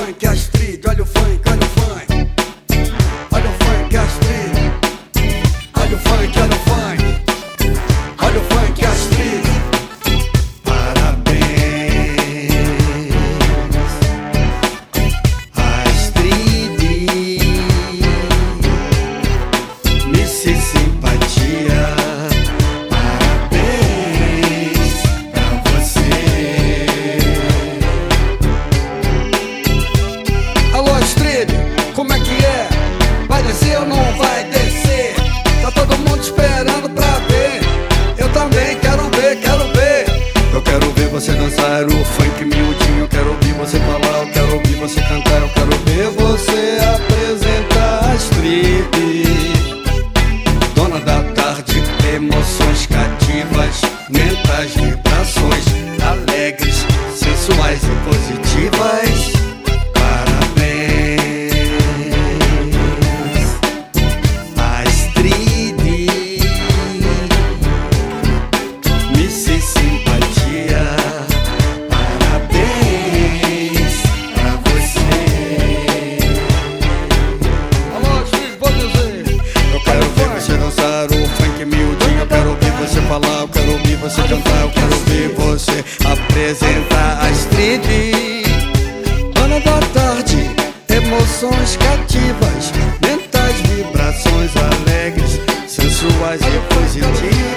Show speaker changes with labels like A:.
A: funk, Astrid, olha o funk, olha o funk. Olha o funk, Astrid. Olha o funk, olha o funk. Olha o funk, Astrid.
B: Parabéns, Astrid. Miss Simpatia. Parabéns pra você.
A: Alô, Astrid, como é que é? Vai descer ou não vai descer? Tá todo mundo esperando pra ver. Eu também quero ver, quero ver.
B: Eu quero ver você dançar o funk miudinho. Eu quero ouvir você falar, eu quero ouvir você cantar. Eu quero ver você apresentar Astrid, dona da tarde, emoções cativas, mentais vibrações, alegres, sensuais e positivas. Parabéns, Astrid, Miss Simpatia. Parabéns pra você.
A: Alô, Astrid, vou dizer.
B: Eu quero ver você dançar o funk miudinho. Eu quero ouvir você falar, eu quero ouvir você cantar. Eu quero ouvir você apresentar Astrid, dona da tarde, emoções cativas, mentais vibrações alegres, sensuais e positivas.